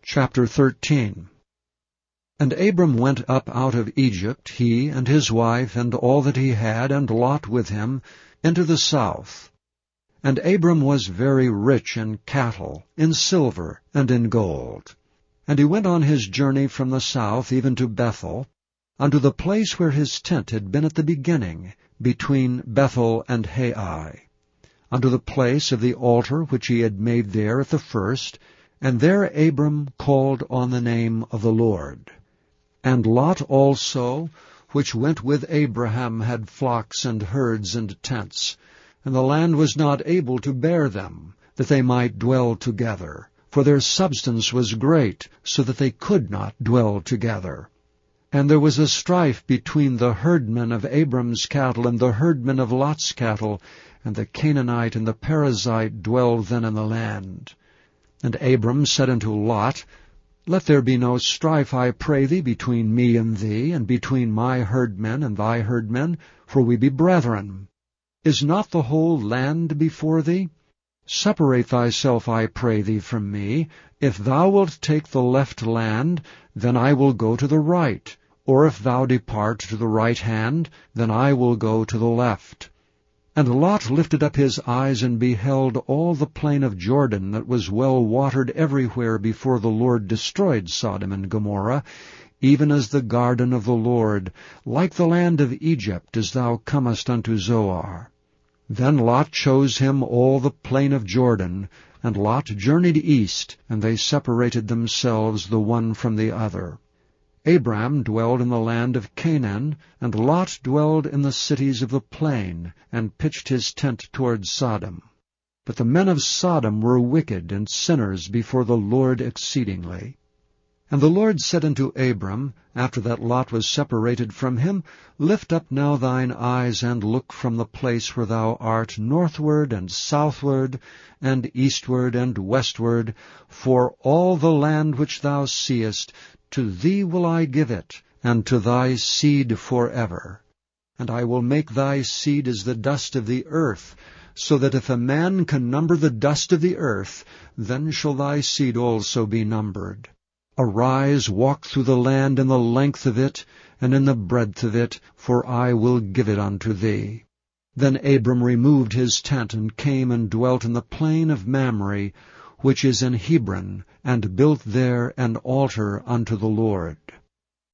Chapter 13. And Abram went up out of Egypt, he and his wife, and all that he had, and Lot with him, into the south. And Abram was very rich in cattle, in silver, and in gold. And he went on his journey from the south even to Bethel, unto the place where his tent had been at the beginning, between Bethel and Hai, unto the place of the altar which he had made there at the first, and there Abram called on the name of the Lord. And Lot also, which went with Abraham, had flocks and herds and tents, and the land was not able to bear them, that they might dwell together, for their substance was great, so that they could not dwell together. And there was a strife between the herdmen of Abram's cattle and the herdmen of Lot's cattle, and the Canaanite and the Perizzite dwelled then in the land. And Abram said unto Lot, Let there be no strife, I pray thee, between me and thee, and between my herdmen and thy herdmen, for we be brethren. Is not the whole land before thee? Separate thyself, I pray thee, from me. If thou wilt take the left land, then I will go to the right. Or if thou depart to the right hand, then I will go to the left. And Lot lifted up his eyes and beheld all the plain of Jordan that was well watered everywhere before the Lord destroyed Sodom and Gomorrah, even as the garden of the Lord, like the land of Egypt, as thou comest unto Zoar. Then Lot chose him all the plain of Jordan, and Lot journeyed east, and they separated themselves the one from the other. Abram dwelled in the land of Canaan, and Lot dwelled in the cities of the plain, and pitched his tent toward Sodom. But the men of Sodom were wicked and sinners before the Lord exceedingly. And the Lord said unto Abram, after that Lot was separated from him, Lift up now thine eyes, and look from the place where thou art northward and southward, and eastward and westward, for all the land which thou seest, to thee will I give it, and to thy seed forever. And I will make thy seed as the dust of the earth, so that if a man can number the dust of the earth, then shall thy seed also be numbered. Arise, walk through the land in the length of it, and in the breadth of it, for I will give it unto thee. Then Abram removed his tent, and came and dwelt in the plain of Mamre, which is in Hebron, and built there an altar unto the Lord.